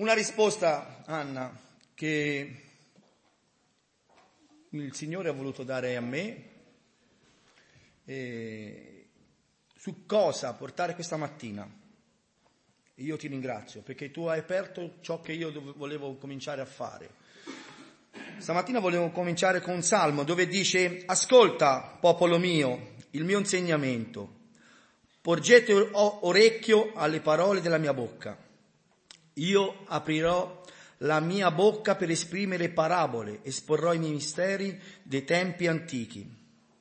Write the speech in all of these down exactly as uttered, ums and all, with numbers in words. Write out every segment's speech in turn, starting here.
una risposta, Anna, che il Signore ha voluto dare a me eh, su cosa portare questa mattina. Io ti ringrazio perché tu hai aperto ciò che io dove, volevo cominciare a fare. Stamattina volevo cominciare con un salmo dove dice: ascolta, popolo mio, il mio insegnamento, porgete orecchio alle parole della mia bocca. Io aprirò la mia bocca per esprimere parabole, esporrò i miei misteri dei tempi antichi.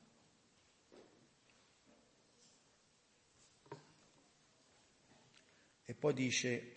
E poi dice: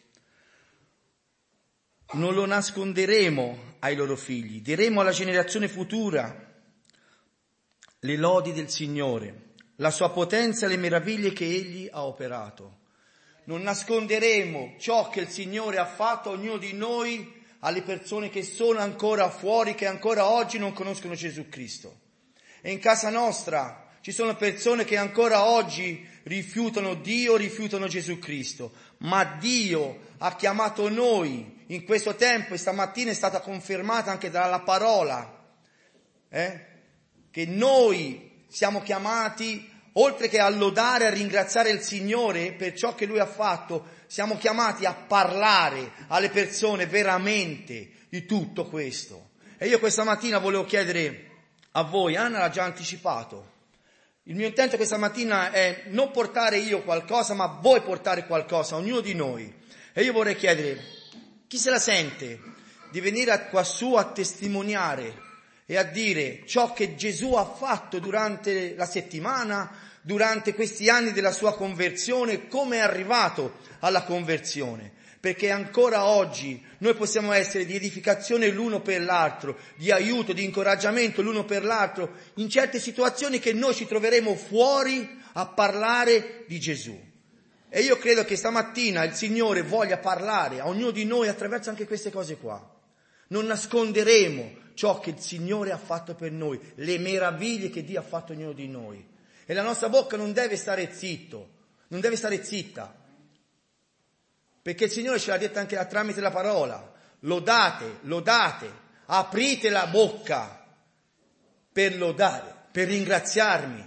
non lo nasconderemo ai loro figli, diremo alla generazione futura le lodi del Signore, la sua potenza e le meraviglie che Egli ha operato. Non nasconderemo ciò che il Signore ha fatto a ognuno di noi, alle persone che sono ancora fuori, che ancora oggi non conoscono Gesù Cristo. E in casa nostra ci sono persone che ancora oggi rifiutano Dio, rifiutano Gesù Cristo, ma Dio ha chiamato noi in questo tempo e stamattina è stata confermata anche dalla parola, eh? che noi siamo chiamati, oltre che a lodare, a ringraziare il Signore per ciò che Lui ha fatto, siamo chiamati a parlare alle persone veramente di tutto questo. E io questa mattina volevo chiedere a voi, Anna l'ha già anticipato, il mio intento questa mattina è non portare io qualcosa, ma voi portare qualcosa, ognuno di noi. E io vorrei chiedere, chi se la sente di venire qua su a testimoniare e a dire ciò che Gesù ha fatto durante la settimana, durante questi anni della sua conversione, come è arrivato alla conversione? Perché ancora oggi noi possiamo essere di edificazione l'uno per l'altro, di aiuto, di incoraggiamento l'uno per l'altro, in certe situazioni che noi ci troveremo fuori a parlare di Gesù. E io credo che stamattina il Signore voglia parlare a ognuno di noi attraverso anche queste cose qua. Non nasconderemo ciò che il Signore ha fatto per noi, le meraviglie che Dio ha fatto a ognuno di noi. E la nostra bocca non deve stare zitto, non deve stare zitta. Perché il Signore ce l'ha detto anche tramite la parola. Lodate, lodate, aprite la bocca per lodare, per ringraziarmi.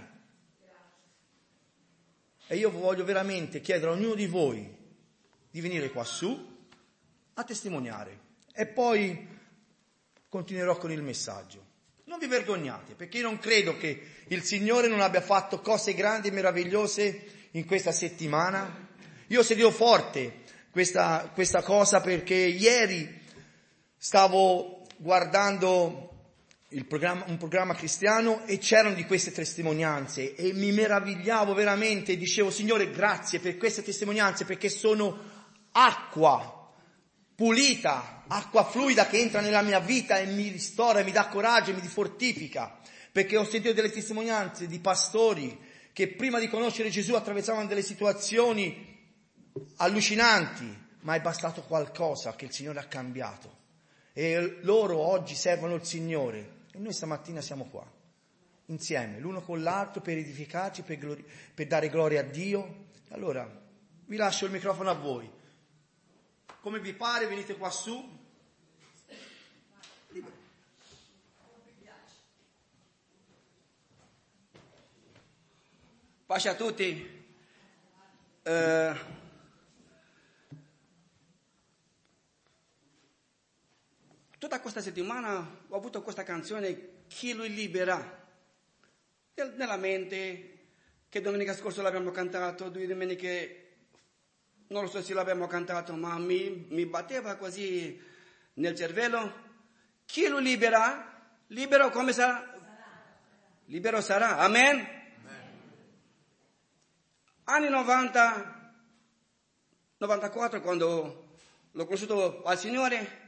E io voglio veramente chiedere a ognuno di voi di venire qua su a testimoniare. E poi continuerò con il messaggio. Non vi vergognate, perché io non credo che il Signore non abbia fatto cose grandi e meravigliose in questa settimana. Io ho sentito forte questa, questa cosa perché ieri stavo guardando il programma, un programma cristiano e c'erano di queste testimonianze e mi meravigliavo veramente e dicevo: Signore, grazie per queste testimonianze, perché sono acqua pulita, acqua fluida che entra nella mia vita e mi ristora, mi dà coraggio, mi fortifica, perché ho sentito delle testimonianze di pastori che prima di conoscere Gesù attraversavano delle situazioni allucinanti, ma è bastato qualcosa che il Signore ha cambiato e loro oggi servono il Signore e noi stamattina siamo qua insieme l'uno con l'altro per edificarci, per, glori- per dare gloria a Dio. Allora vi lascio il microfono a voi, come vi pare, venite qua su. Pace a tutti. Uh, Tutta questa settimana ho avuto questa canzone, Chi lui libera, nella mente, che domenica scorsa l'abbiamo cantato, due domeniche, non lo so se l'abbiamo cantato, ma mi, mi batteva così nel cervello. Chi lui libera, libero come sarà? Libero sarà, amen? Amen. Anni novanta, novantaquattro, quando l'ho conosciuto al Signore,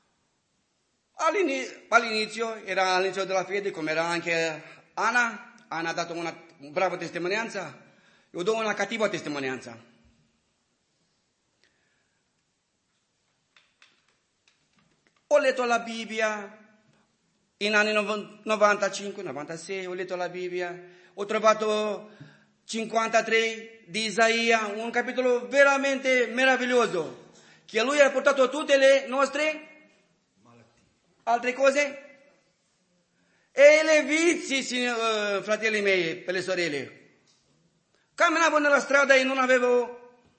all'inizio, era all'inizio della fede, come era anche Anna. Anna ha dato una brava testimonianza, io do una cattiva testimonianza. Ho letto la Bibbia in anni novantacinque novantasei, ho letto la Bibbia, ho trovato cinquantatré di Isaia, un capitolo veramente meraviglioso, che Lui ha portato tutte le nostre altre cose? E le vizi, signor, uh, fratelli miei, per le sorelle. Camminavo nella strada e non avevo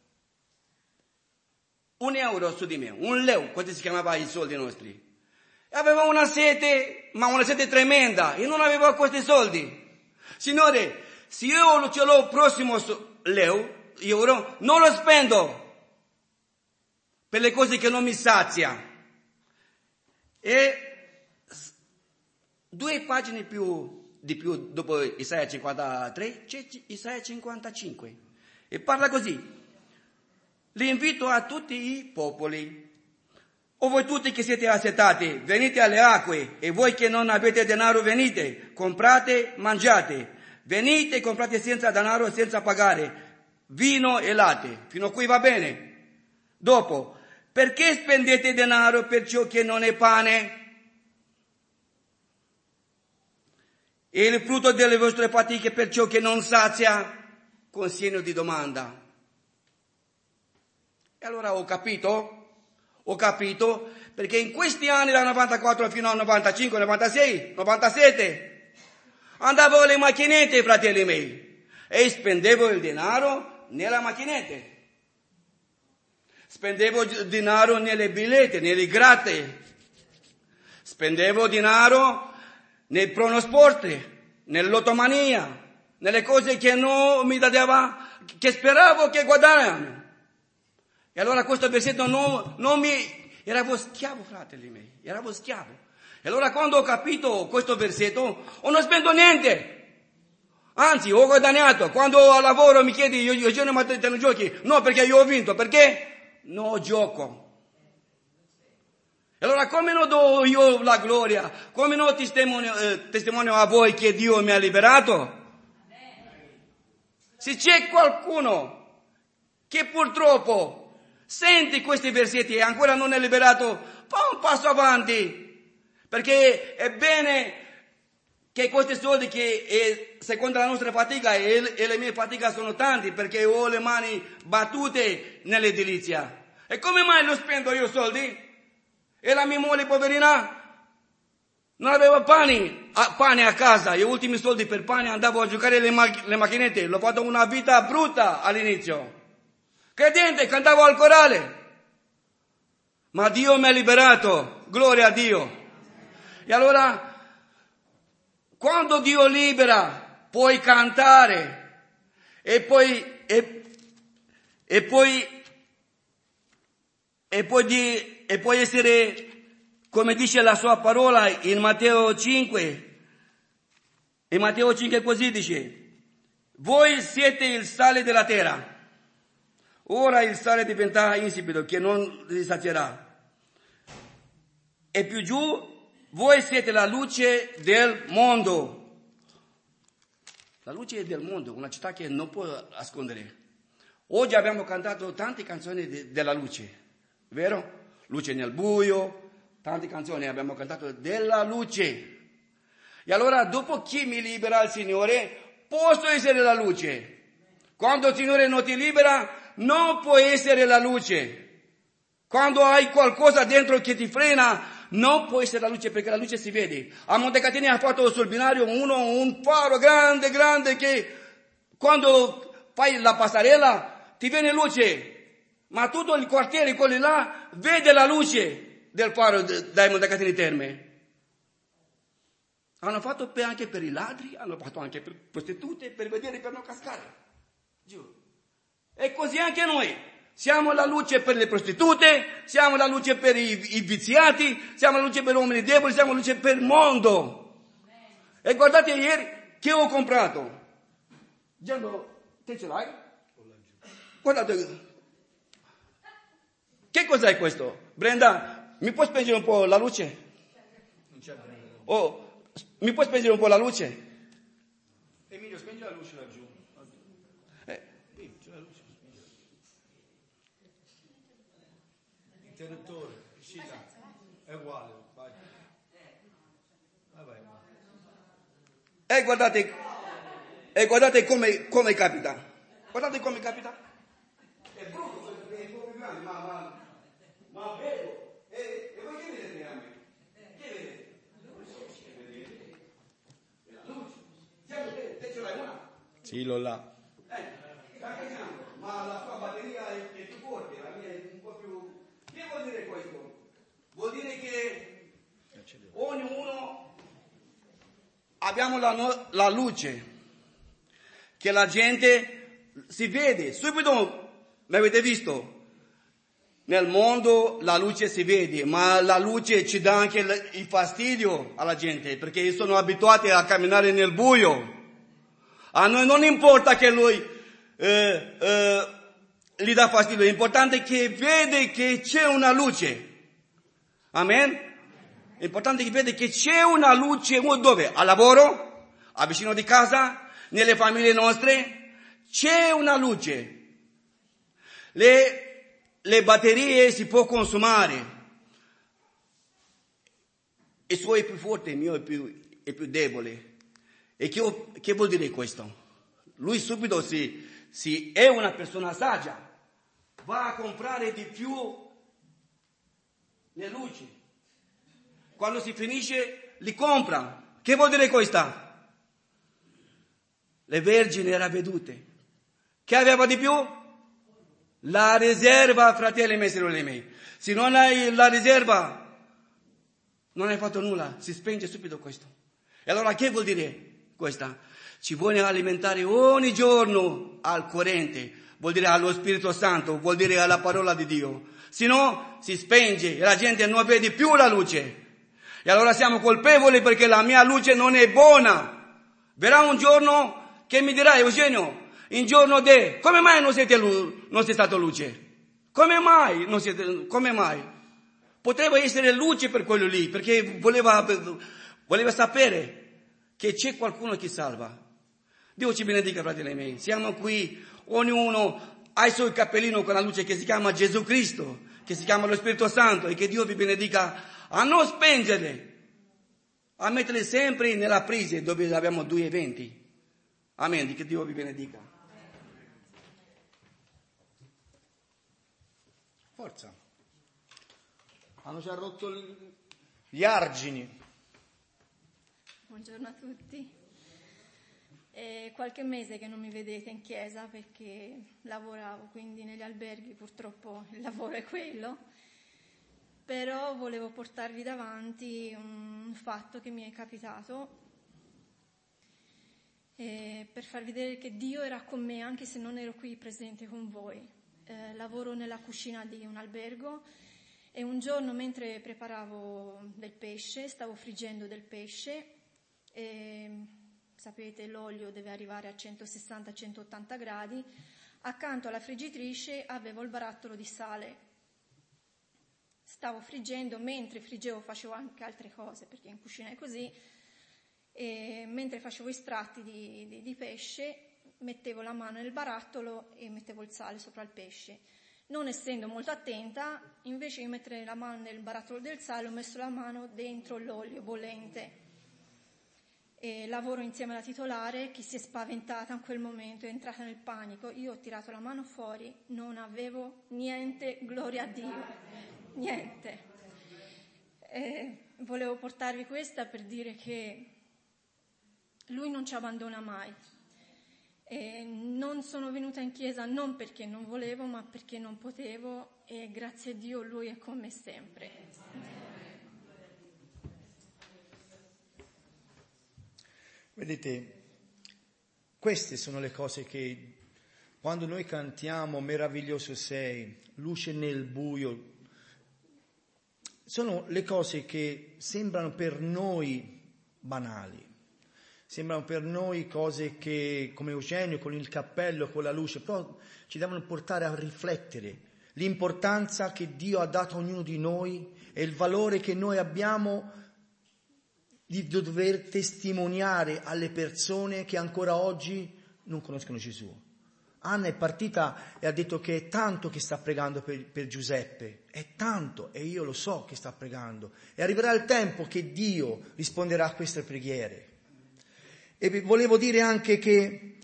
un euro su di me, un leu, così si chiamava i soldi nostri. E avevo una sete, ma una sete tremenda, e non avevo questi soldi. Signore, se io ce l'ho prossimo leu, euro, non lo spendo per le cose che non mi sazia. E due pagine più, di più dopo Isaia cinquantatré c'è Isaia cinquantacinque e parla così: l'invito a tutti i popoli, o voi tutti che siete assetati, venite alle acque, e voi che non avete denaro venite, comprate, mangiate, venite e comprate senza denaro e senza pagare vino e latte. Fino a qui va bene. Dopo, perché spendete denaro per ciò che non è pane? E il frutto delle vostre fatiche per ciò che non sazia? Con segno di domanda. E allora ho capito, ho capito, perché in questi anni dal novantaquattro fino al novantacinque, novantasei, novantasette, andavo alle macchinette, fratelli miei, e spendevo il denaro nella macchinette. Spendevo denaro nelle billette, nelle gratte. Spendevo denaro nel pronosport, nell'ottomania, nelle cose che non mi dava, che speravo che guadagnano. E allora questo versetto non, non mi... Eravo schiavo, fratelli miei, eravo schiavo. E allora quando ho capito questo versetto, oh, non spendo niente. Anzi, ho guadagnato. Quando al lavoro mi chiedi, io, io giorno ma te non giochi? No, perché io ho vinto. Perché? Non gioco. E allora come non do io la gloria? Come non testimonio, eh, testimonio a voi che Dio mi ha liberato? Se c'è qualcuno che purtroppo senti questi versetti e ancora non è liberato, fa un passo avanti, perché è bene che questi soldi che è, secondo la nostra fatica e, e le mie fatiche sono tanti, perché ho le mani battute nell'edilizia. E come mai lo spendo io soldi? E la mia moglie poverina non aveva pane a, pane a casa, gli ultimi soldi per pane andavo a giocare le, ma- le macchinette, l'ho fatto una vita brutta all'inizio. Credente, cantavo al corale, ma Dio mi ha liberato, gloria a Dio. E allora, quando Dio libera, puoi cantare e poi, e, e poi, e poi, di, e puoi essere, come dice la sua parola in Matteo cinque, in Matteo cinque così dice: voi siete il sale della terra. Ora il sale diventa insipido, che non si sazierà. E più giù, voi siete la luce del mondo. La luce del mondo, una città che non può nascondere. Oggi abbiamo cantato tante canzoni de- della luce, vero? Luce nel buio, tante canzoni abbiamo cantato della luce. E allora, dopo che mi libera il Signore, posso essere la luce. Quando il Signore non ti libera, non puoi essere la luce. Quando hai qualcosa dentro che ti frena, non può essere la luce, perché la luce si vede. A Montecatini ha fatto sul binario uno, un faro grande, grande, che quando fai la passerella ti viene luce, ma tutto il quartiere, quelli là, vede la luce del faro dai Montecatini Terme. Hanno fatto per, anche per i ladri, hanno fatto anche per prostitute, per vedere, per non cascare. Giù. E così anche noi. Siamo la luce per le prostitute, siamo la luce per i, i viziati, siamo la luce per gli uomini deboli, siamo la luce per il mondo. E guardate ieri che ho comprato. Gianno, te ce l'hai? Guardate. Che cos'è questo? Brenda, mi puoi spengere un po' la luce? Non c'è Brenda. Oh, mi puoi spengere un po' la luce? Emilio, spengi la luce laggiù. Eh. C'è la luce. Interruttore, uscita. È uguale, vai. Vai, vai. E guardate, e guardate come, come capita. Guardate come capita. È brutto, è un po' più grande, ma, ma Sì, l'ho là. Eh, sta caricando, ma la sua batteria è, è più forte, la mia è un po' più... Che vuol dire questo? Vuol dire che ognuno abbiamo la, no- la luce, che la gente si vede subito. Mi avete visto? Nel mondo la luce si vede, ma la luce ci dà anche il fastidio alla gente, perché sono abituati a camminare nel buio. A noi non importa che lui eh, eh, gli dà fastidio, l'importante è che vede che c'è una luce. Amen? È importante che vede che c'è una luce dove? Al lavoro, a vicino di casa, nelle famiglie nostre, c'è una luce. Le Le batterie si può consumare. Il suo è più forte, il mio è più, è più debole. E che, che vuol dire questo? Lui subito si, si è una persona saggia, va a comprare di più le luci. Quando si finisce li compra. Che vuol dire questa? Le vergini erano vedute. Che aveva di più? La riserva, fratelli miei e sorelle miei. Se non hai la riserva, non hai fatto nulla, si spenge subito questo. E allora che vuol dire questa? Ci vuole alimentare ogni giorno al corrente, vuol dire allo Spirito Santo, vuol dire alla parola di Dio. Se no, si spenge e la gente non vede più la luce. E allora siamo colpevoli perché la mia luce non è buona. Verrà un giorno che mi dirà: Eugenio, in giorno de, come mai non siete, non siete stato luce? Come mai non siete, come mai? Poteva essere luce per quello lì, perché voleva, voleva sapere che c'è qualcuno che salva. Dio ci benedica, fratelli miei. Siamo qui, ognuno ha il suo cappellino con la luce che si chiama Gesù Cristo, che si chiama lo Spirito Santo, e che Dio vi benedica a non spengerle, a metterle sempre nella prise dove abbiamo due eventi. Amen, che Dio vi benedica. Forza. Hanno già rotto gli argini. Buongiorno a tutti. È qualche mese che non mi vedete in chiesa perché lavoravo, quindi negli alberghi purtroppo il lavoro è quello. Però volevo portarvi davanti un fatto che mi è capitato eh, per farvi vedere che Dio era con me anche se non ero qui presente con voi. Eh, lavoro nella cucina di un albergo e un giorno mentre preparavo del pesce, stavo friggendo del pesce e sapete l'olio deve arrivare a centosessanta centottanta gradi, accanto alla friggitrice avevo il barattolo di sale. Stavo friggendo, mentre friggevo facevo anche altre cose perché in cucina è così, e mentre facevo i strati di, di, di pesce mettevo la mano nel barattolo e mettevo il sale sopra il pesce. Non essendo molto attenta, invece di mettere la mano nel barattolo del sale, ho messo la mano dentro l'olio bollente. E lavoro insieme alla titolare che si è spaventata in quel momento, è entrata nel panico. Io ho tirato la mano fuori, non avevo niente, gloria a Dio, niente. E volevo portarvi questa per dire che Lui non ci abbandona mai. E non sono venuta in chiesa non perché non volevo, ma perché non potevo, e grazie a Dio Lui è con me sempre. Vedete, queste sono le cose che quando noi cantiamo meraviglioso sei, luce nel buio, sono le cose che sembrano per noi banali. Sembrano per noi cose che, come Eugenio, con il cappello, con la luce, però ci devono portare a riflettere l'importanza che Dio ha dato a ognuno di noi e il valore che noi abbiamo di dover testimoniare alle persone che ancora oggi non conoscono Gesù. Anna è partita e ha detto che è tanto che sta pregando per, per Giuseppe, è tanto, e io lo so che sta pregando. E arriverà il tempo che Dio risponderà a queste preghiere. E vi volevo dire anche che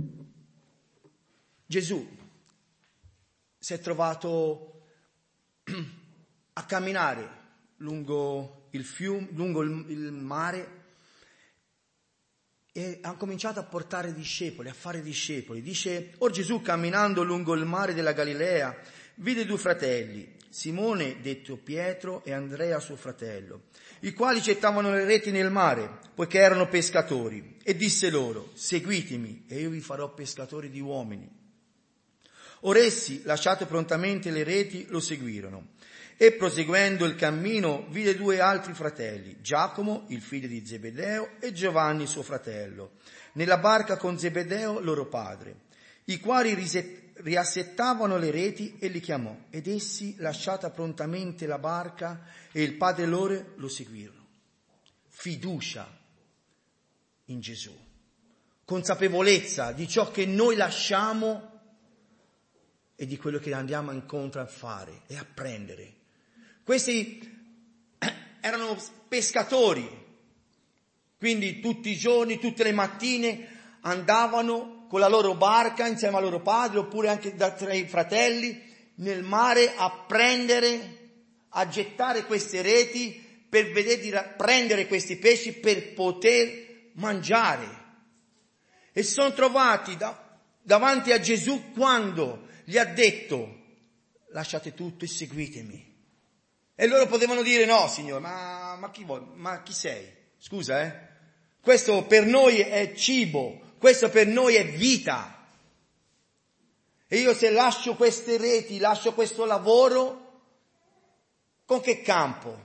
Gesù si è trovato a camminare lungo il fiume, lungo il, il mare, e hanno cominciato a portare discepoli, a fare discepoli. Dice, or Gesù camminando lungo il mare della Galilea vide due fratelli, Simone detto Pietro e Andrea suo fratello, i quali gettavano le reti nel mare, poiché erano pescatori, e disse loro, seguitemi e io vi farò pescatori di uomini. Or essi, lasciate prontamente le reti, lo seguirono. E proseguendo il cammino vide due altri fratelli, Giacomo, il figlio di Zebedeo, e Giovanni suo fratello, nella barca con Zebedeo loro padre, i quali riset- riassettavano le reti, e li chiamò, ed essi, lasciata prontamente la barca e il padre loro, lo seguirono. Fiducia in Gesù, consapevolezza di ciò che noi lasciamo e di quello che andiamo incontro a fare e a prendere. Questi erano pescatori, quindi tutti i giorni, tutte le mattine andavano con la loro barca insieme al loro padre oppure anche da tra i fratelli nel mare a prendere, a gettare queste reti per vedere di prendere questi pesci per poter mangiare. E si sono trovati da, davanti a Gesù quando gli ha detto lasciate tutto e seguitemi. E loro potevano dire no, Signore, ma, ma chi vuoi? Ma chi sei? Scusa, eh? Questo per noi è cibo, questo per noi è vita. E io se lascio queste reti, lascio questo lavoro, con che campo?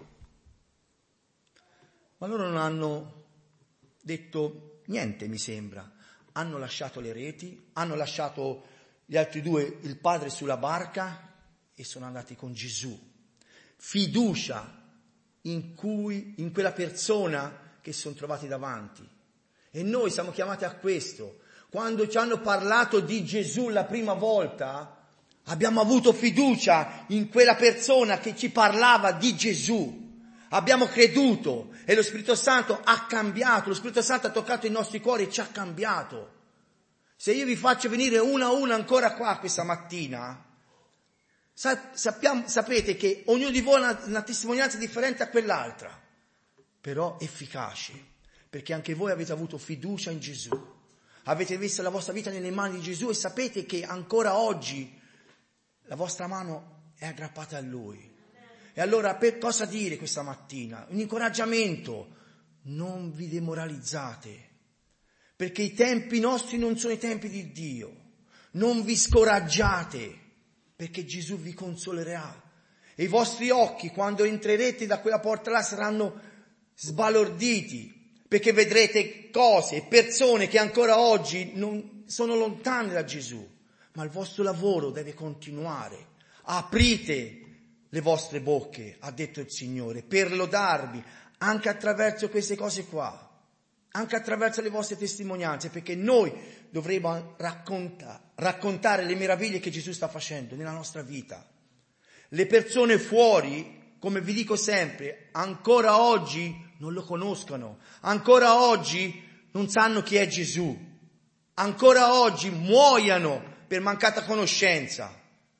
Ma loro non hanno detto niente, mi sembra. Hanno lasciato le reti, hanno lasciato gli altri due, il padre sulla barca, e sono andati con Gesù. Fiducia in cui, in quella persona che si sono trovati davanti. E noi siamo chiamati a questo. Quando ci hanno parlato di Gesù la prima volta, abbiamo avuto fiducia in quella persona che ci parlava di Gesù. Abbiamo creduto e lo Spirito Santo ha cambiato, lo Spirito Santo ha toccato i nostri cuori e ci ha cambiato. Se io vi faccio venire una a una ancora qua questa mattina, sappiamo, sapete che ognuno di voi ha una, una testimonianza differente a quell'altra, però efficace, perché anche voi avete avuto fiducia in Gesù, avete messo la vostra vita nelle mani di Gesù e sapete che ancora oggi la vostra mano è aggrappata a Lui. E allora per cosa dire questa mattina? Un incoraggiamento: non vi demoralizzate, perché i tempi nostri non sono i tempi di Dio. Non vi scoraggiate, perché Gesù vi consolerà. E i vostri occhi, quando entrerete da quella porta là, saranno sbalorditi, perché vedrete cose e persone che ancora oggi non sono lontane da Gesù. Ma il vostro lavoro deve continuare. Aprite le vostre bocche, ha detto il Signore, per lodarvi anche attraverso queste cose qua, anche attraverso le vostre testimonianze, perché noi dovremo racconta, raccontare le meraviglie che Gesù sta facendo nella nostra vita. Le persone fuori, come vi dico sempre, ancora oggi non lo conoscono, ancora oggi non sanno chi è Gesù, ancora oggi muoiono per mancata conoscenza.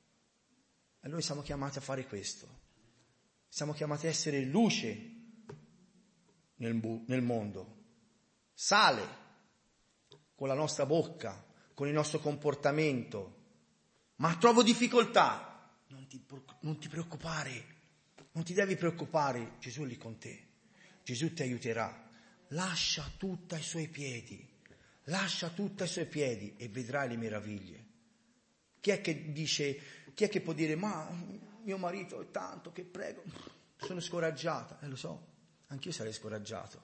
E noi siamo chiamati a fare questo. Siamo chiamati a essere luce nel, nel mondo, sale con la nostra bocca, con il nostro comportamento. Ma trovo difficoltà. Non ti, non ti preoccupare, non ti devi preoccupare, Gesù è lì con te. Gesù ti aiuterà. Lascia tutto ai suoi piedi, lascia tutto ai suoi piedi e vedrai le meraviglie. Chi è che dice... Chi è che può dire, ma mio marito è tanto che prego, sono scoraggiata? Eh, lo so, anch'io sarei scoraggiato.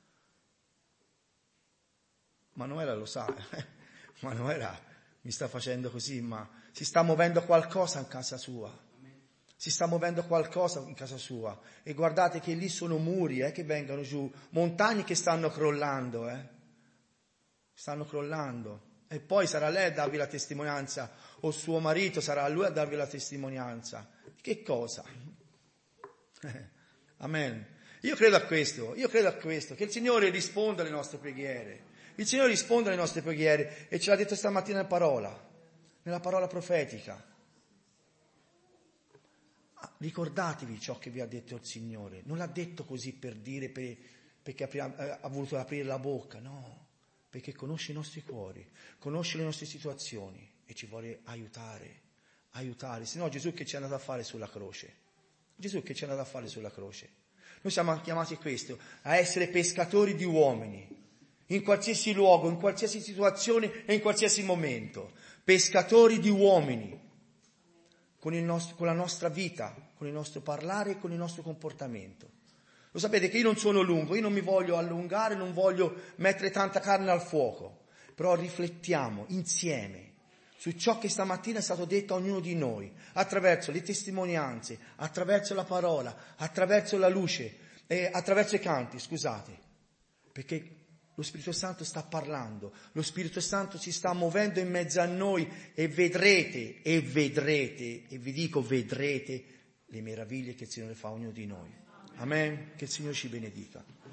Manuela lo sa, eh? Manuela mi sta facendo così, ma si sta muovendo qualcosa in casa sua. Si sta muovendo qualcosa in casa sua. E guardate che lì sono muri eh, che vengono giù, montagne che stanno crollando, eh? Stanno crollando. E poi sarà lei a darvi la testimonianza, o suo marito sarà lui a darvi la testimonianza. Che cosa? Amen. Io credo a questo, io credo a questo, che il Signore risponda alle nostre preghiere. Il Signore risponde alle nostre preghiere e ce l'ha detto stamattina nella parola, nella parola profetica. Ricordatevi ciò che vi ha detto il Signore. Non l'ha detto così per dire, per, perché ha, ha voluto aprire la bocca, no. perché conosce i nostri cuori, conosce le nostre situazioni e ci vuole aiutare, aiutare. Se no Gesù che ci è andato a fare sulla croce? Gesù che ci è andato a fare sulla croce? Noi siamo chiamati a questo, a essere pescatori di uomini, in qualsiasi luogo, in qualsiasi situazione e in qualsiasi momento. Pescatori di uomini, con, il nostro, con la nostra vita, con il nostro parlare e con il nostro comportamento. Lo sapete che io non sono lungo, io non mi voglio allungare, non voglio mettere tanta carne al fuoco, però riflettiamo insieme su ciò che stamattina è stato detto a ognuno di noi, attraverso le testimonianze, attraverso la parola, attraverso la luce, eh, attraverso i canti, scusate, perché lo Spirito Santo sta parlando, lo Spirito Santo si sta muovendo in mezzo a noi e vedrete, e vedrete, e vi dico vedrete le meraviglie che il Signore fa a ognuno di noi. Amen, che il Signore ci benedica.